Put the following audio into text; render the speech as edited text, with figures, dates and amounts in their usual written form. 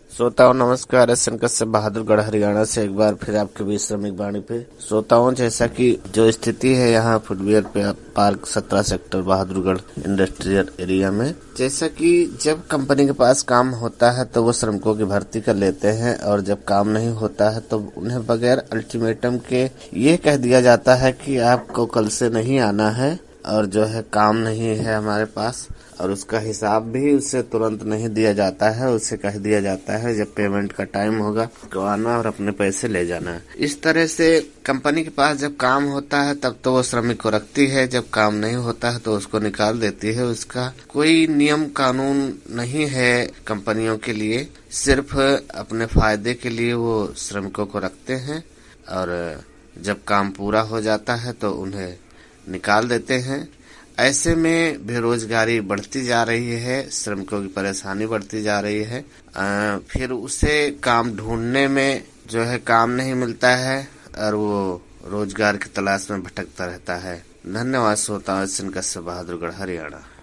श्रोताओं नमस्कार। S N Kashyap Bahadurgarh Haryana से एक बार फिर आपके बीच श्रमिक वाणी पे। श्रोताओं, जैसा कि जो स्थिति है यहाँ फुटवियर पे park 17 sector Bahadurgarh industrial area में, जैसा कि जब कंपनी के पास काम होता है तो वो श्रमिकों की भर्ती कर लेते हैं और जब काम नहीं होता है तो उन्हें बगैर अल्टीमेटम के ये कह दिया जाता है कि आपको कल से नहीं आना है और जो है काम नहीं है हमारे पास, और उसका हिसाब भी उससे तुरंत नहीं दिया जाता है। उससे कह दिया जाता है जब पेमेंट का टाइम होगा तो आना और अपने पैसे ले जाना है। इस तरह से कंपनी के पास जब काम होता है तब तो वो श्रमिक को रखती है, जब काम नहीं होता है तो उसको निकाल देती है। उसका कोई नियम कानून नहीं है कंपनियों के लिए, सिर्फ अपने फायदे के लिए वो श्रमिकों को रखते हैं और जब काम पूरा हो जाता है तो उन्हें निकाल देते हैं। ऐसे में बेरोजगारी बढ़ती जा रही है, श्रमिकों की परेशानी बढ़ती जा रही है। फिर उसे काम ढूंढने में जो है काम नहीं मिलता है और वो रोजगार की तलाश में भटकता रहता है। धन्यवाद श्रोताओं। S N Kashyap Bahadurgarh Haryana.